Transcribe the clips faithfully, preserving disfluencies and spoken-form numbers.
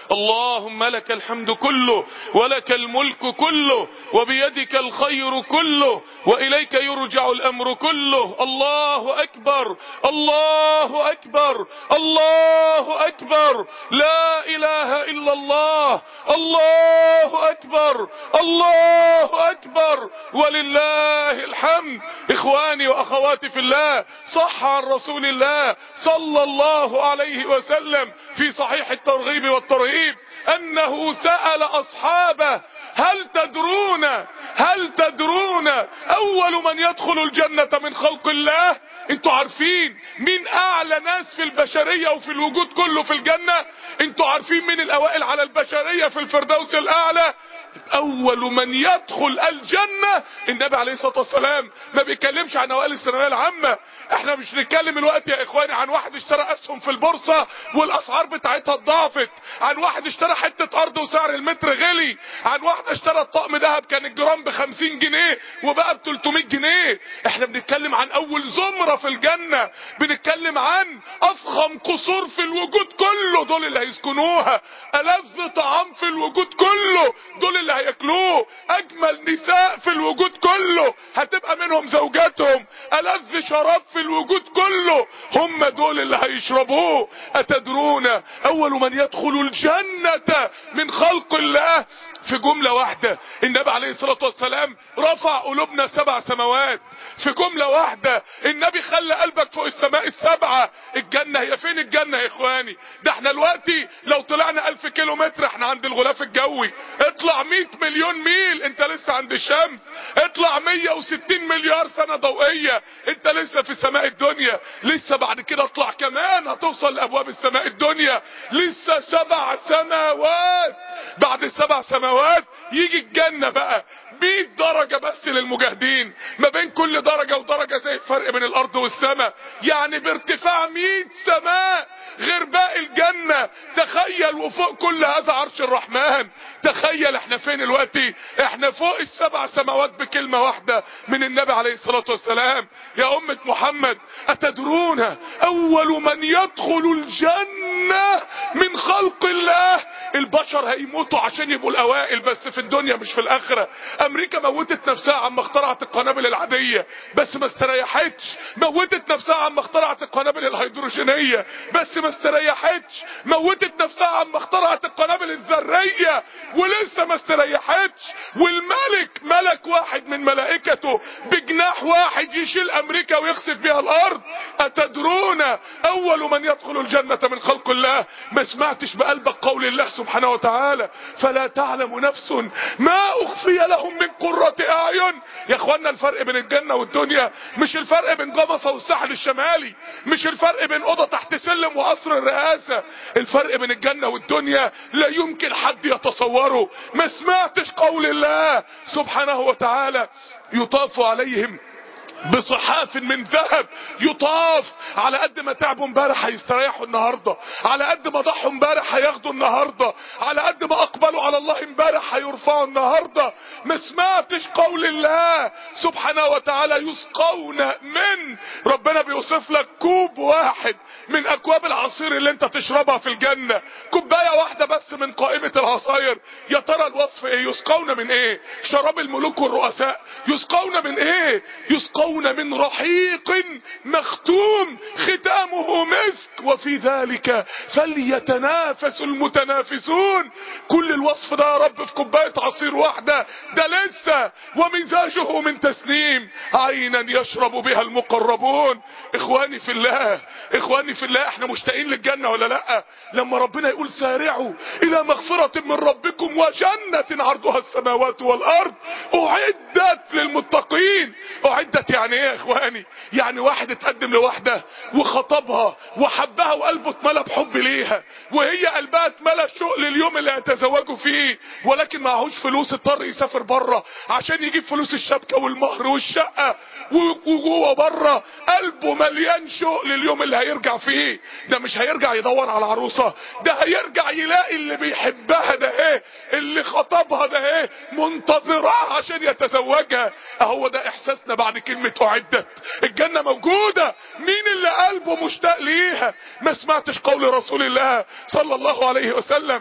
اللهم لك الحمد كله ولك الملك كله وبيدك الخير كله وإليك يرجع الأمر كله. الله أكبر الله أكبر الله أكبر لا إله إلا الله. الله أكبر الله أكبر ولله الحمد. إخواني وأخواتي في الله، صح عن رسول الله صلى الله عليه وسلم في صحيح الترغيب والترهيب أنه سأل أصحابه: هل تدرون هل تدرون أول من يدخل الجنة من خلق الله؟ انتوا عارفين مين أعلى ناس في البشرية وفي الوجود كله في الجنة؟ انتوا عارفين مين الأوائل على البشرية في الفردوس الأعلى؟ اول من يدخل الجنة النبي عليه الصلاة والسلام ما بيتكلمش عن اوائل الثانوية العامة. احنا مش نتكلم الوقت يا اخواني عن واحد اشترى اسهم في البورصة والاسعار بتاعتها اتضاعفت، عن واحد اشترى حتة ارض وسعر المتر غلي، عن واحد اشترى الطقم دهب كان الجرام بخمسين جنيه وبقى بتلتمية جنيه. احنا بنتكلم عن اول زمرة في الجنة، بنتكلم عن افخم قصور في الوجود كله، دول اللي هيسكنوها. ألذ طعام في الوجود كله، دول اللي هياكلوه. اجمل نساء في الوجود كله هتبقى منهم زوجاتهم. ألذ شراب في الوجود كله هم دول اللي هيشربوه. اتدرون اول من يدخل الجنة من خلق الله؟ في جملة واحدة النبي عليه الصلاة والسلام رفع قلوبنا سبع سماوات. في جملة واحدة النبي خلى قلبك فوق السماء السبعة. الجنة هي فين؟ الجنة يا اخواني ده احنا دلوقتي لو طلعنا الف كيلو متر احنا عند الغلاف الجوي. اطلع مية مليون ميل انت لسه عند الشمس. اطلع مية وستين مليار سنة ضوئية انت لسه في سماء الدنيا. لسه بعد كده اطلع كمان هتوصل لابواب السماء الدنيا. لسه سبع سماوات. بعد السبع سماوات يجي الجنة بقى مية درجة بس للمجاهدين. ما بين كل درجة ودرجة زي الفرق بين الارض والسماء، يعني بارتفاع مية سماء غير باقي الجنة. تخيل وفوق كل هذا عرش الرحمن. تخيل احنا فين دلوقتي؟ احنا فوق السبع سماوات بكلمة واحدة من النبي عليه الصلاة والسلام. يا أمة محمد، أتدرون أول من يدخل الجنة من خلق الله؟ البشر هيموتوا عشان يبقوا الأوائل بس في الدنيا مش في الآخرة. أمريكا موتت نفسها عما اخترعت القنابل العادية بس ما استريحتش. موتت نفسها عما اخترعت القنابل الهيدروجينية بس ما استريحتش. موتت نفسها عما اخترعت القنابل الذرية ولسه ما استريحتش. والملك ملك واحد من ملائكته بجناح واحد يشيل امريكا ويخسف بها الارض. اتدرون اول من يدخل الجنة من خلق الله؟ ما سمعتش بقلبك قول الله سبحانه وتعالى: فلا تعلم نفس ما اخفي لهم من قرة اعين. يا اخوانا الفرق بين الجنة والدنيا مش الفرق بين جمصة والساحل الشمالي، مش الفرق بين اوضة تحت سلم وقصر الرئاسة. الفرق بين الجنة والدنيا لا يمكن حد يتصوره. ما سمعتش قول الله سبحانه وتعالى: يطاف عليهم بصحاف من ذهب. يطاف على قد ما تعبوا امبارح هيستريحوا النهارده، على قد ما ضحوا امبارح هياخدوا النهارده، على قد ما اقبلوا على الله امبارح هيرفعوا النهارده. ما سمعتش قول الله سبحانه وتعالى: يسقون من. ربنا بيوصف لك كوب واحد من اكواب العصير اللي انت تشربها في الجنة، كوبايه واحده بس من قائمة العصاير. يا ترى الوصف ايه؟ يسقون من ايه؟ شراب الملوك والرؤساء. يسقون من ايه؟ يسقون من رحيق مختوم ختامه مسك وفي ذلك فليتنافس المتنافسون. كل الوصف ده يا رب في كوباية عصير واحدة؟ ده لسه. ومزاجه من تسنيم عينا يشرب بها المقربون. اخواني في الله، اخواني في الله، احنا مشتاقين للجنة ولا لا؟ لما ربنا يقول: سارعوا الى مغفرة من ربكم وجنة عرضها السماوات والارض اعدت للمتقين. اعدت يعني ايه يا اخواني؟ يعني واحد اتقدم لواحدة وخطبها وحبها وقلبه اتملى بحب ليها، وهي قلبها اتملى شوق لليوم اللي هيتزوجوا فيه، ولكن معهوش فلوس، اضطر يسافر بره عشان يجيب فلوس الشبكة والمهر والشقة، وجوه بره قلبه مليان شوق لليوم اللي هيرجع فيه. ده مش هيرجع يدور على عروسة، ده هيرجع يلاقي اللي بيحبها ده ايه، اللي خطبها ده ايه، منتظراها عشان يتزوجها. اهو ده احساسنا بعد كلمة اعدت. الجنة موجودة، مين اللي قلبه مشتاق ليها؟ ما سمعتش قول رسول الله صلى الله عليه وسلم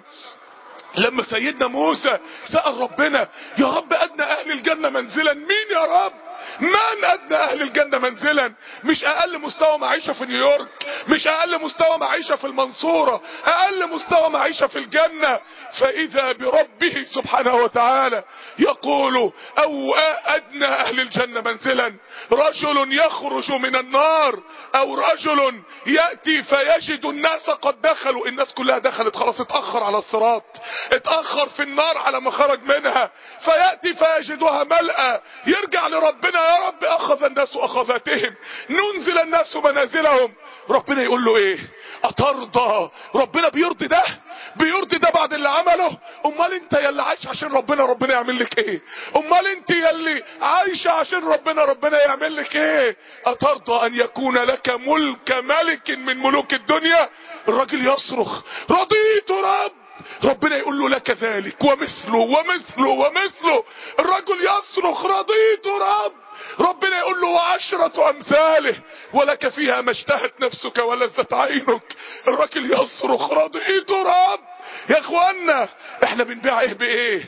لما سيدنا موسى سأل ربنا يا رب ادنى اهل الجنة منزلا مين يا رب؟ من ادنى اهل الجنة منزلا؟ مش اقل مستوى معيشة في نيويورك، مش اقل مستوى معيشة في المنصورة، اقل مستوى معيشة في الجنة. فاذا بربه سبحانه وتعالى يقول او ادنى اهل الجنة منزلا رجل يخرج من النار او رجل يأتي فيجد الناس قد دخلوا. الناس كلها دخلت خلاص، اتأخر على الصراط، اتأخر في النار على ما خرج منها، فيأتي فيجدها ملأى. يرجع لربنا يا رب اخذ الناس اخذتهم، ننزل الناس منازلهم. ربنا يقول له ايه؟ اترضى؟ ربنا بيرضي ده؟ بيرضي ده بعد اللي عمله؟ امال انت يلي عايش عشان ربنا ربنا يعمل لك ايه؟ امال انت يلي عايشه عشان ربنا ربنا يعمل لك ايه؟ اترضى ان يكون لك ملك ملك من ملوك الدنيا؟ الراجل يصرخ رضيت رب. ربنا يقول له لك ذلك ومثله ومثله ومثله. الرجل يصرخ رضيت رب. ربنا يقول له وعشرة امثاله ولك فيها ما اشتهت نفسك ولذت عينك. الراجل يصرخ رضيت رب. يا اخوانا احنا بنبيع ايه بايه؟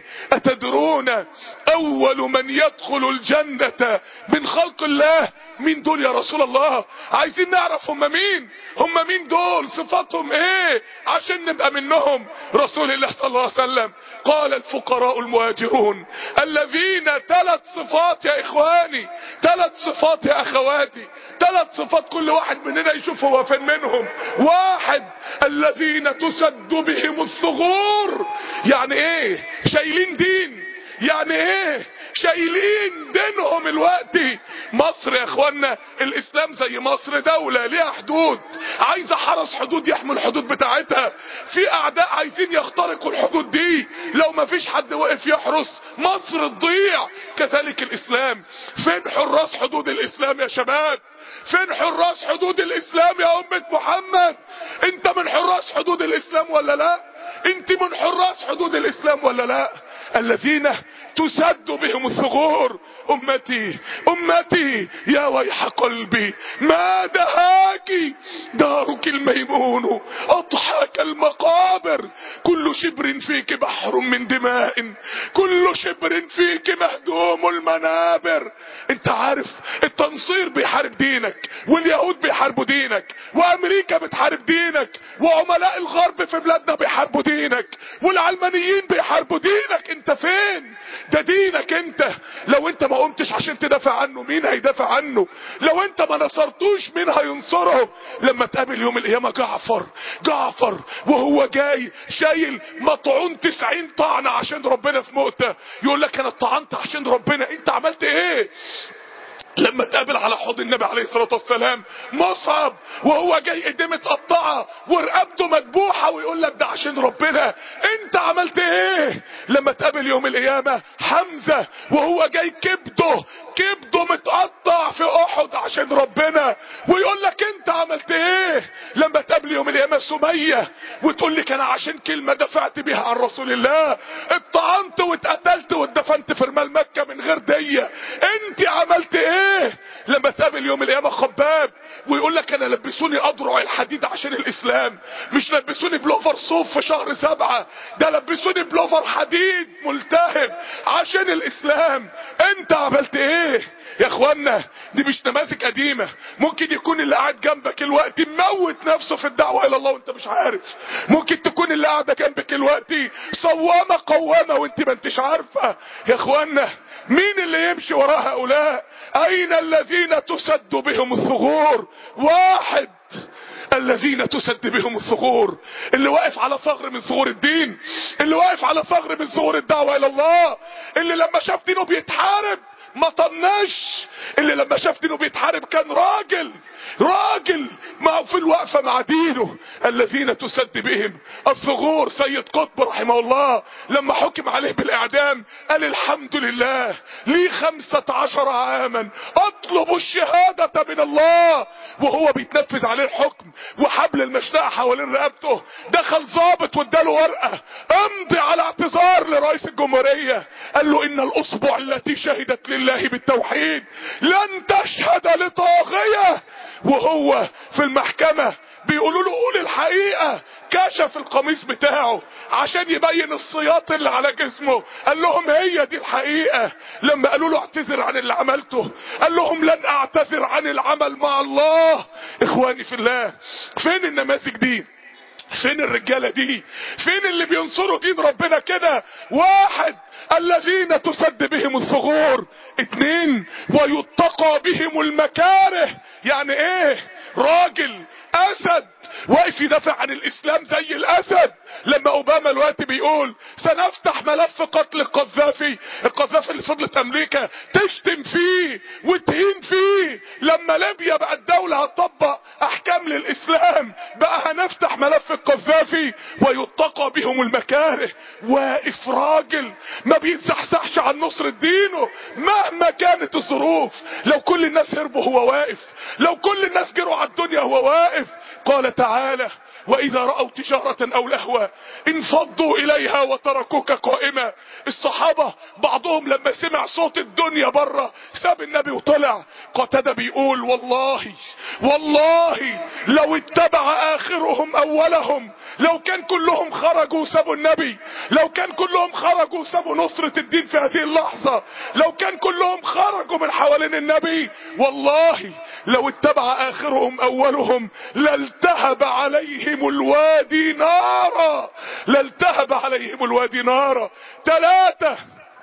اتدرون اول من يدخل الجنة من خلق الله مين دول يا رسول الله؟ عايزين نعرف هم مين، هم مين دول، صفاتهم ايه عشان نبقى منهم. رسول الله صلى الله عليه وسلم قال الفقراء المهاجرون الذين ثلاث صفات يا اخواني، ثلاث صفات يا اخواتي، ثلاث صفات كل واحد مننا يشوف هو فين منهم. واحد الذين تسد بهم الثغور. يعني ايه؟ شايلين دين. يعني ايه؟ شايلين دينهم الوقت. مصر يا اخوانا الاسلام زي مصر دولة ليها حدود، عايزة حرس حدود يحمي الحدود بتاعتها. في اعداء عايزين يخترقوا الحدود دي، لو ما فيش حد وقف يحرس مصر تضيع. كذلك الاسلام. فين حراس حدود الاسلام يا شباب؟ فين حراس حدود الاسلام يا امة محمد؟ انت من حراس حدود الاسلام ولا لا؟ انت من حراس حدود الاسلام ولا لا؟ الذين تسد بهم الثغور. امتي امتي يا ويح قلبي ما دهاك دارك الميمون اضحاك المقابر. كل شبر فيك بحر من دماء، كل شبر فيك مهدوم المنابر. انت عارف التنصير بيحارب دينك، واليهود بيحاربوا دينك، وامريكا بتحارب دينك، وعملاء الغرب في بلادنا بيحاربوا دينك، والعلمانيين بيحاربوا دينك. انت فين؟ ده دينك انت. لو انت ما قمتش عشان تدافع عنه مين هيدافع عنه؟ لو انت ما نصرتوش مين هينصره؟ لما تقابل يوم القيامة جعفر جعفر وهو جاي شايل مطعون تسعين طعنة عشان ربنا في مؤتة، يقول لك انا اتطعنت عشان ربنا. انت عملت ايه؟ لما تقابل على حوض النبي عليه الصلاة والسلام مصعب وهو جاي ايديه متقطعة ورقبته مدبوحة ويقول لك ده عشان ربنا. انت عملت ايه؟ لما تقابل يوم القيامة حمزة وهو جاي كبده كبده متقطع في احد عشان ربنا ويقول لك انت عملت ايه؟ لما تقابل يوم القيامة سمية وتقول لك انا عشان كلمة دفعت بيها عن رسول الله اتطعنت واتقتلت واتدفنت في رمال مكة من غير دية. انت عملت ايه؟ لما تقابل يوم القيامة خباب ويقول لك انا لبسوني اضرع الحديد عشان الاسلام، مش لبسوني بلوفر صوف في شهر سبعة، ده لبسوني بلوفر حديد ملتهب عشان الاسلام. انت عملت ايه يا اخوانا؟ دي مش نماذج قديمة. ممكن يكون اللي قاعد جنبك الوقت موت نفسه في الدعوة الى الله وانت مش عارف. ممكن تكون اللي قاعدة جنبك الوقت صوامة قوامة وانت ما انتش عارفة. يا اخوانا مين اللي يمشي وراء هؤلاء؟ اين الذين تسد بهم الثغور؟ واحد الذين تسد بهم الثغور، اللي واقف على ثغر من ثغور الدين، اللي واقف على ثغر من ثغور الدعوة الى الله، اللي لما شاف دينه بيتحارب ما طنش، اللي لما شاف دينه بيتحارب كان راجل راجل ما في الوقفة مع دينه. الذين تسد بهم الثغور. سيد قطب رحمه الله لما حكم عليه بالاعدام قال الحمد لله لي خمسة عشر عاما اطلب الشهادة من الله. وهو بيتنفذ عليه الحكم وحبل المشنقة حوالين رقبته، دخل ضابط واداله ورقة امضي على اعتذار لرئيس الجمهورية. قال له ان الاصبع التي شهدت لله بالتوحيد لن تشهد لطاغية. وهو في المحكمة بيقولوا له قول الحقيقة، كشف القميص بتاعه عشان يبين السياط اللي على جسمه، قال لهم هي دي الحقيقة. لما قالوا له اعتذر عن اللي عملته قال لهم لن اعتذر عن العمل مع الله. اخواني في الله، فين النماذج دي؟ فين الرجالة دي؟ فين اللي بينصروا دين ربنا كده؟ واحد، الذين تسد بهم الثغور. اتنين، ويتقى بهم المكاره. يعني ايه؟ راجل اسد واقف يدافع عن الاسلام زي الاسد. لما اوباما الوقت بيقول سنفتح ملف قتل القذافي، القذافي اللي فضلت امريكا تشتم فيه وتهين فيه، لما ليبيا بقت دولة هتطبق احكام للاسلام بقى هنفتح ملف القذافي. ويتقى بهم المكاره. واقف راجل ما بيتزحزحش عن نصر دينه مهما كانت الظروف. لو كل الناس هربوا هو واقف، لو كل الناس جروا على الدنيا هو واقف. قال تعالى واذا رأوا تجارة او لهوا انفضوا اليها وتركوك قائمة. الصحابة بعضهم لما سمع صوت الدنيا بره ساب النبي وطلع. قتادة بيقول والله والله لو اتبع اخرهم اولهم، لو كان كلهم خرجوا وسابوا النبي، لو كان كلهم خرجوا وسابوا نصرة الدين في هذه اللحظة، لو كان كلهم خرجوا من حوالين النبي، والله لو اتبع اخرهم اولهم لالتهب عليهم الوادي نارا، لالتهب عليهم الوادي نارا. ثلاثة،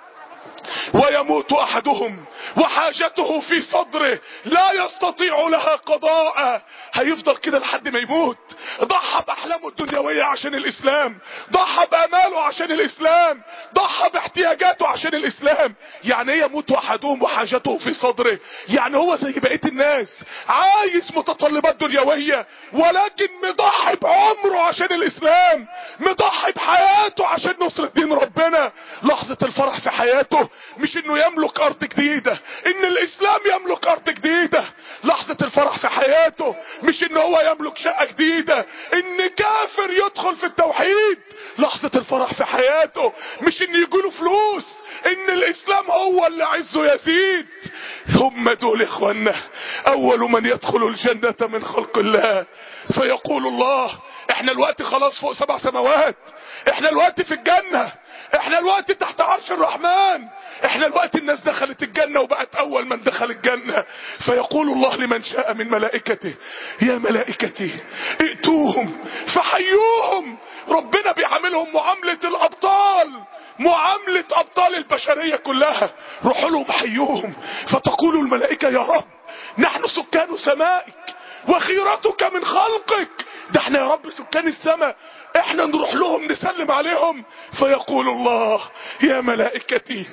ويموت احدهم وحاجته في صدره لا يستطيع لها قضاء. هيفضل كده لحد ما يموت. ضحى باحلامه الدنيوية عشان الاسلام، ضحى باماله عشان الاسلام، ضحى باحتياجاته عشان الاسلام. يعني ايه يموت احدهم وحاجته في صدره؟ يعني هو زي بقية الناس عايز متطلبات دنيوية ولكن مضحي بعمره عشان الاسلام، مضحي بحياته عشان نصر دين ربنا. لحظة الفرح في حياته مش انه يملك ارض جديدة، ان الاسلام يملك ارض جديدة. لحظة الفرح في حياته مش ان هو يملك شقة جديدة، ان كافر يدخل في التوحيد. لحظة الفرح في حياته مش ان يجوله فلوس، ان الاسلام هو اللي عزه يزيد. هم دول اخوانا اول من يدخل الجنة من خلق الله. فيقول الله احنا الوقت خلاص فوق سبع سماوات، احنا الوقت في الجنة، احنا الوقت تحت عرش الرحمن، احنا الوقت الناس دخلت الجنة وبقت اول من دخل الجنة. فيقول الله لمن شاء من ملائكته يا ملائكتي ائتوهم فحيوهم. ربنا بيعاملهم معاملة الابطال، معاملة ابطال البشرية كلها. روحوا لهم حيوهم. فتقول الملائكة يا رب نحن سكان سمائك وخيرتك من خلقك، ده احنا يا رب سكان السماء، احنا نروح لهم نسلم عليهم. فيقول الله يا ملائكتي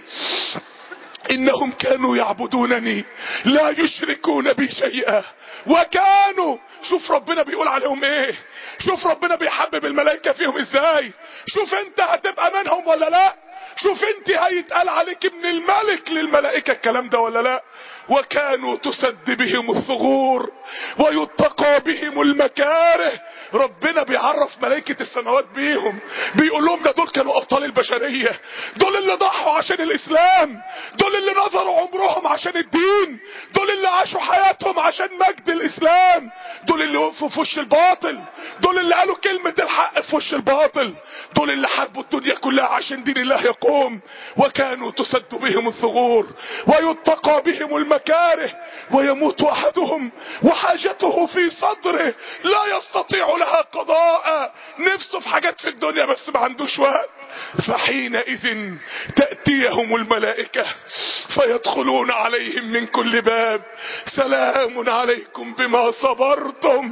انهم كانوا يعبدونني لا يشركون بي شيئا وكانوا. شوف ربنا بيقول عليهم ايه، شوف ربنا بيحبب الملائكة فيهم ازاي، شوف انت هتبقى منهم ولا لا، شوف انت هيتقال عليك ابن الملك للملائكة الكلام ده ولا لا. وكانوا تسد بهم الثغور ويتقى بهم المكاره. ربنا بيعرف ملائكة السماوات بيهم، بيقول لهم ده دول كانوا ابطال البشرية، دول اللي ضحوا عشان الاسلام، دول اللي نظروا عمرهم عشان الدين، دول اللي عاشوا حياتهم عشان مجد الاسلام، دول اللي وقفوا في وش الباطل، دول اللي قالوا كلمة الحق في وش الباطل، دول اللي حاربوا الدنيا كلها عشان دين الله يقوم. وكانوا تسد بهم الثغور ويتقى بهم المكاره ويموت احدهم وحاجته في صدره لا يستطيع لها قضاء. نفسه في حاجات في الدنيا بس ما عندوش وقت. فحينئذ تأتيهم الملائكة فيدخلون عليهم من كل باب سلام عليكم بما صبرتم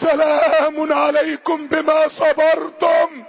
سلام عليكم بما صبرتم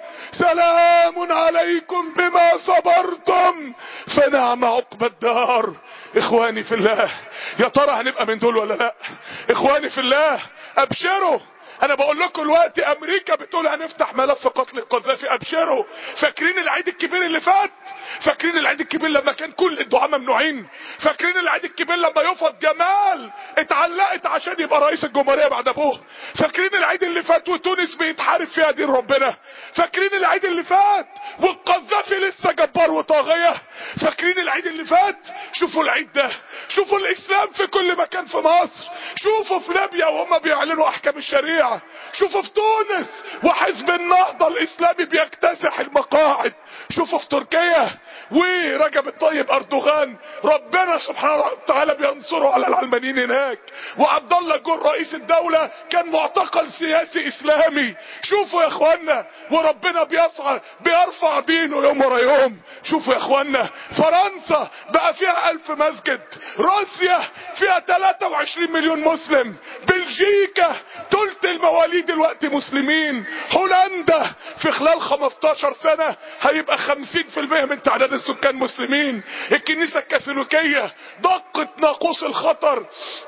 سلام عليكم بما صبرتم فنعم عقبى الدار. اخواني في الله، يا ترى هنبقى من دول ولا لا؟ اخواني في الله ابشروا. انا بقول لكم الوقت امريكا بتقول هنفتح ملف قتل القذافي، ابشروا. فاكرين العيد الكبير اللي فات؟ فاكرين العيد الكبير لما كان كل الدعاة ممنوعين؟ فاكرين العيد الكبير لما يفض جمال اتعلقت عشان يبقى رئيس الجمهورية بعد ابوه؟ فاكرين العيد اللي فات وتونس بيتحارب فيها دين ربنا؟ فاكرين العيد اللي فات والقذافي لسه جبار وطاغية؟ فاكرين العيد اللي فات؟ شوفوا العيد ده، شوفوا الاسلام في كل مكان في مصر، شوفوا في ليبيا وهم بيعلنوا احكام الشريعة، شوفوا في تونس وحزب النهضة الاسلامي بيكتسح المقاعد، شوفوا في تركيا ورجب الطيب اردوغان ربنا سبحانه وتعالى بينصره على العلمانيين هناك، وعبد الله جول رئيس الدولة كان معتقل سياسي اسلامي. شوفوا يا اخوانا وربنا بيسعى بيرفع دينه يوم ورا يوم. شوفوا يا اخوانا فرنسا بقى فيها الف مسجد، روسيا فيها ثلاثة وعشرين مليون مسلم، بلجيكا تلت المواليد دلوقتي مسلمين، هولندا في خلال خمستاشر سنة هيبقى خمسين في المية من تعداد السكان مسلمين. الكنيسة الكاثوليكية دقت ناقوس الخطر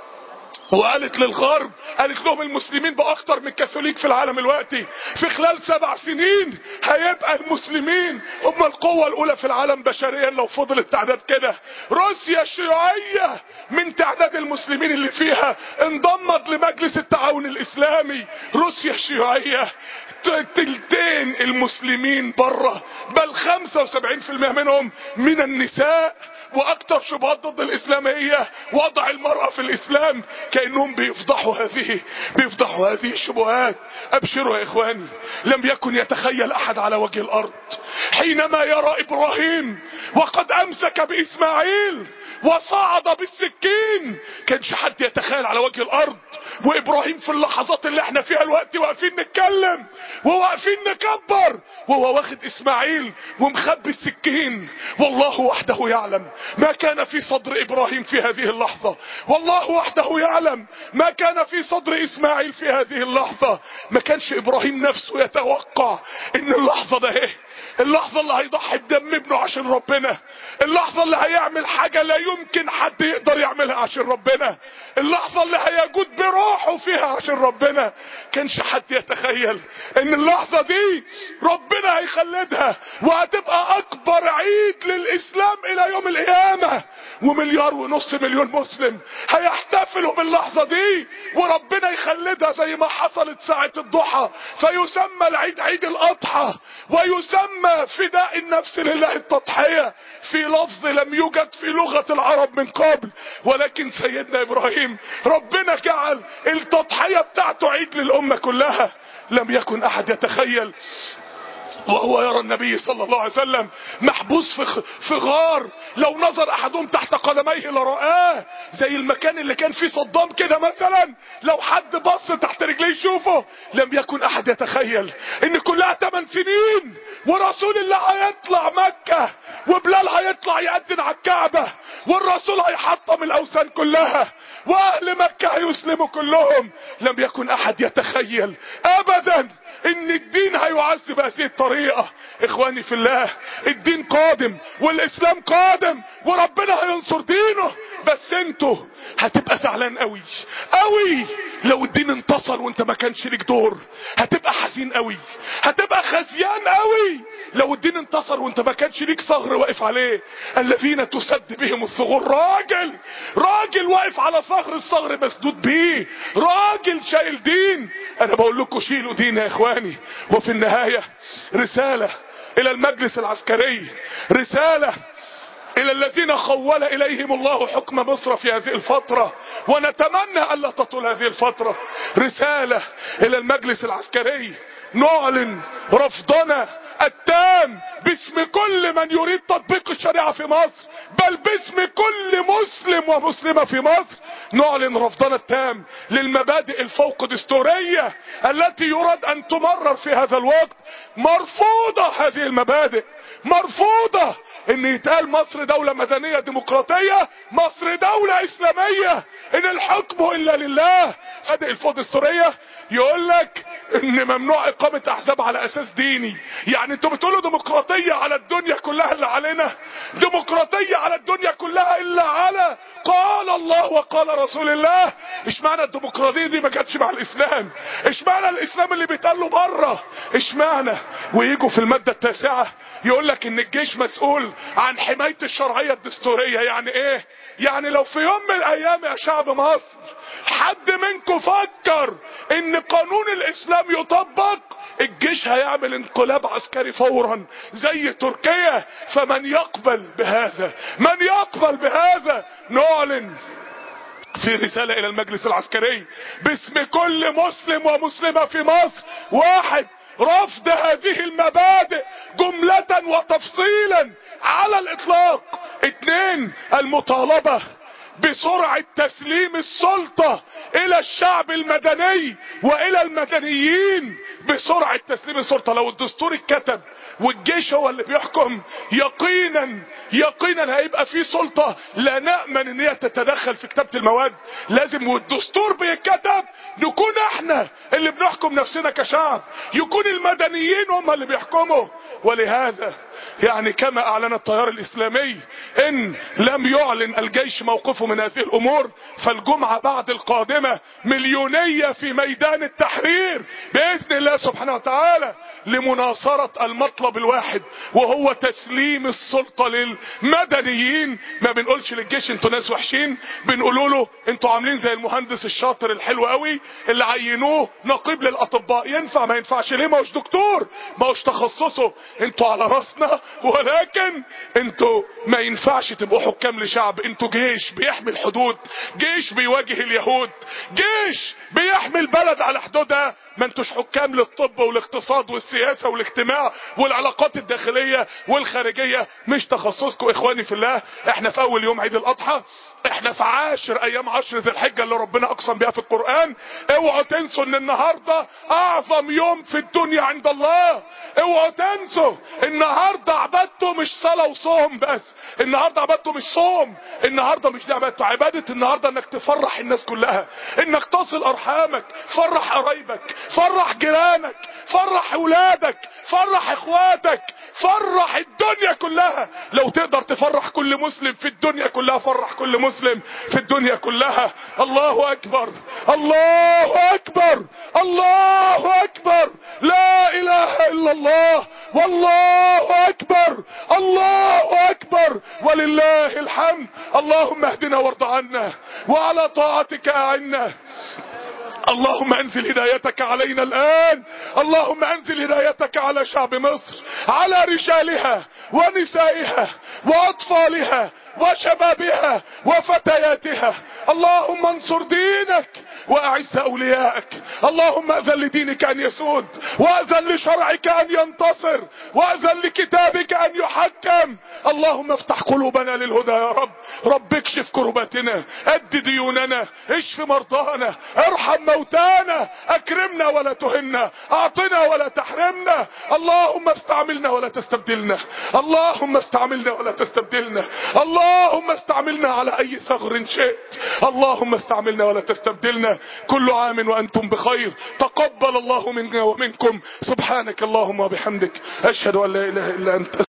وقالت للغرب، قالت لهم المسلمين باكتر من الكاثوليك في العالم الوقتي، في خلال سبع سنين هيبقى المسلمين هم القوة الاولى في العالم بشريا لو فضل التعداد كده. روسيا الشيوعية من تعداد المسلمين اللي فيها انضمت لمجلس التعاون الاسلامي. روسيا الشيوعية تلتين المسلمين بره، بل خمسة وسبعين في المية منهم من النساء. واكتر شبهات ضد الاسلام هي وضع المرأة في الاسلام، كأنهم بيفضحوا هذه بيفضحوا هذه الشبهات. ابشروا يا اخواني، لم يكن يتخيل احد على وجه الارض حينما يرى ابراهيم وقد امسك باسماعيل وصعد بالسكين، كانش حد يتخيل على وجه الارض. وابراهيم في اللحظات اللي احنا فيها الوقت واقفين نتكلم وواقفين نكبر وهو واخد اسماعيل ومخبي السكين، والله وحده يعلم ما كان في صدر ابراهيم في هذه اللحظة، والله وحده يعلم ما كان في صدر اسماعيل في هذه اللحظة. ما كانش ابراهيم نفسه يتوقع ان اللحظة ده ايه، اللحظة اللي هيضحي بدم ابنه عشان ربنا، اللحظة اللي هيعمل حاجة لا يمكن حد يقدر يعملها عشان ربنا، اللحظة اللي هيجود بروحه فيها عشان ربنا. كانش حد يتخيل ان اللحظة دي ربنا هيخلدها وهتبقى اكبر عيد للاسلام الى يوم القيامة، ومليار ونص مليون مسلم هيحتفلوا باللحظة دي وربنا يخلدها زي ما حصلت ساعة الضحى، فيسمى العيد عيد الاضحى، ويسمى فداء النفس لله التضحية في لفظ لم يوجد في لغة العرب من قبل. ولكن سيدنا ابراهيم ربنا جعل التضحية بتاعته عيد للامة كلها. لم يكن احد يتخيل وهو يرى النبي صلى الله عليه وسلم محبوس في في غار، لو نظر احدهم تحت قدميه لرآه، زي المكان اللي كان فيه صدام كده مثلا، لو حد بص تحت رجليه يشوفه. لم يكن احد يتخيل ان كلها ثمان سنين ورسول الله هيطلع مكة وبلال هيطلع يأذن على الكعبة والرسول هيحطم الاوثان كلها واهل مكة هيسلموا كلهم. لم يكن احد يتخيل ابدا ان الدين هيعز بهذه الطريقة. اخواني في الله، الدين قادم والاسلام قادم وربنا هينصر دينه، بس انتوا هتبقى زعلان قوي قوي لو الدين انتصر وانت ما كانش ليك دور، هتبقى حزين قوي، هتبقى خزيان قوي لو الدين انتصر وانت ما كانش ليك ثغر واقف عليه. الذين تسد بهم الثغور، راجل راجل واقف على ثغر، الثغر مسدود بيه، راجل شايل دين. انا بقول لكم شيلوا دين يا اخواني. وفي النهاية رسالة الى المجلس العسكري، رسالة الى الذين خول اليهم الله حكم مصر في هذه الفترة، ونتمنى الا تطول هذه الفترة. رسالة الى المجلس العسكري، نعلن رفضنا التام باسم كل من يريد تطبيق الشريعة في مصر، بل باسم كل مسلم ومسلمة في مصر، نعلن رفضنا التام للمبادئ الفوق دستورية التي يراد ان تمرر في هذا الوقت. مرفوضة هذه المبادئ، مرفوضة ان يتقال مصر دولة مدنية ديمقراطية، مصر دولة اسلامية، ان الحكم الا لله. مبادئ الفوق دستورية يقول لك ان ممنوع اقامة احزاب على اساس ديني. يعني انتوا بتقولوا ديمقراطية على الدنيا كلها الا علينا، ديمقراطية على الدنيا كلها الا على قال الله وقال رسول الله. اشمعنى الديمقراطية دي ما جاتش مع الاسلام؟ اشمعنى الاسلام اللي بيتقال له بره؟ اشمعنى؟ ويجوا في المادة التاسعة يقول لك ان الجيش مسؤول عن حماية الشرعية الدستورية. يعني ايه؟ يعني لو في يوم من الايام يا شعب مصر حد منكم فكر ان قانون الاسلام يطبق، الجيش هيعمل انقلاب عسكري فورا زي تركيا. فمن يقبل بهذا، من يقبل بهذا، نعلن في رسالة الى المجلس العسكري باسم كل مسلم ومسلمة في مصر: واحد، رفض هذه المبادئ جملة وتفصيلا على الاطلاق. اثنين، المطالبة بسرعة تسليم السلطة الى الشعب المدني والى المدنيين، بسرعة تسليم السلطة. لو الدستور اتكتب والجيش هو اللي بيحكم، يقينا يقينا هيبقى في سلطة لا نأمن ان هي تتدخل في كتابة المواد. لازم والدستور بيتكتب نكون احنا اللي بنحكم نفسنا كشعب، يكون المدنيين هم اللي بيحكموا. ولهذا يعني كما اعلن التيار الاسلامي ان لم يعلن الجيش موقفه من هذه الامور، فالجمعة بعد القادمة مليونية في ميدان التحرير باذن الله سبحانه وتعالى لمناصرة المطلب الواحد، وهو تسليم السلطة للمدنيين. ما بنقولش للجيش انتوا ناس وحشين، بنقولوا له انتوا عاملين زي المهندس الشاطر الحلو قوي اللي عينوه نقيب للاطباء. ينفع ما ينفعش؟ ليه؟ ما هوش دكتور، ما هوش تخصصه. انتوا على راسنا، ولكن انتوا ما ينفعش تبقوا حكام لشعب. انتوا جيش بيحمي الحدود، جيش بيواجه اليهود، جيش بيحمي البلد على حدودها. ما انتوش حكام للطب والاقتصاد والسياسة والاجتماع والعلاقات الداخلية والخارجية، مش تخصصكم. اخواني في الله، احنا في اول يوم عيد الاضحى، احنا في عاشر ايام عشر ذي الحجة اللي ربنا اقسم بها في القرآن. اوعوا تنسوا ان النهاردة اعظم يوم في الدنيا عند الله. اوعوا تنسوا النهاردة عبادته مش صلاة وصوم بس، النهاردة عبادته مش صوم، النهاردة مش دي عبادته. عبادة النهاردة انك تفرح الناس كلها، انك تصل ارحامك، فرح قرايبك، فرح جيرانك، فرح اولادك، فرح اخواتك، فرح الدنيا كلها. لو تقدر تفرح كل مسلم في الدنيا كلها، فرح كل مسلم في الدنيا كلها. الله اكبر، الله اكبر، الله اكبر، لا اله الا الله، والله اكبر، الله اكبر، ولله الحمد. اللهم اهدنا وارض عنا، وعلى طاعتك اعنا. اللهم انزل هدايتك علينا الان، اللهم انزل هدايتك على شعب مصر، على رجالها ونسائها واطفالها وشبابها وفتياتها. اللهم انصر دينك واعز اوليائك. اللهم اذن لدينك ان يسود، واذن لشرعك ان ينتصر، واذن لكتابك ان يحكم. اللهم افتح قلوبنا للهدى يا رب. رب اكشف كرباتنا، اد ديوننا، اشف مرضانا، ارحم موتانا، اكرمنا ولا تهنا، اعطنا ولا تحرمنا. اللهم استعملنا ولا تستبدلنا، اللهم استعملنا ولا تستبدلنا، اللهم استعملنا على اي ثغر شئت، اللهم استعملنا ولا تستبدلنا. كل عام وانتم بخير، تقبل الله منا ومنكم. سبحانك اللهم وبحمدك، اشهد ان لا اله الا انت.